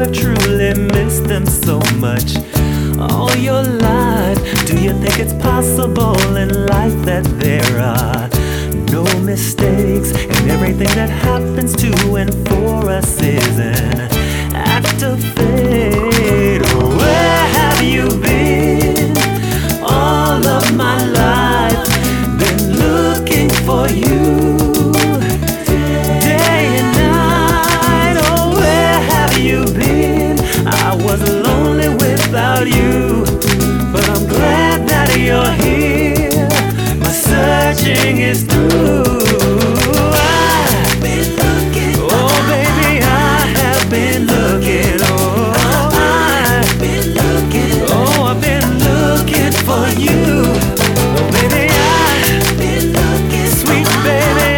ever truly missed them so much? All your life, do you think it's possible in life that there are no mistakes, and everything that happens to and for us is an act of fate? Where have you been all of my life? Been looking for you day and night. Oh, where have you been? I was lonely without you, but I'm glad that you're here. My searching is through. I've been looking. Oh, baby, I have been looking. Oh, I've been looking. Oh, I've been looking for you. Oh, baby, I've been looking. Sweet baby,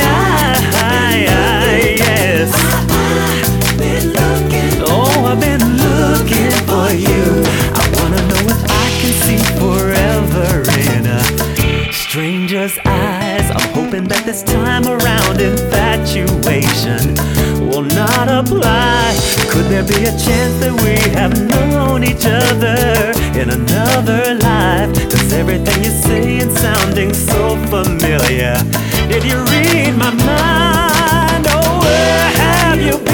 yes. I've been looking. Oh, I've been looking for you. I wanna know if I can see forever in a stranger's eyes. I'm hoping that this time around infatuation will not apply. Could there be a chance that we have known each other in another life? 'Cause everything you say is sounding so familiar. Did you read my mind? Oh, where have you been?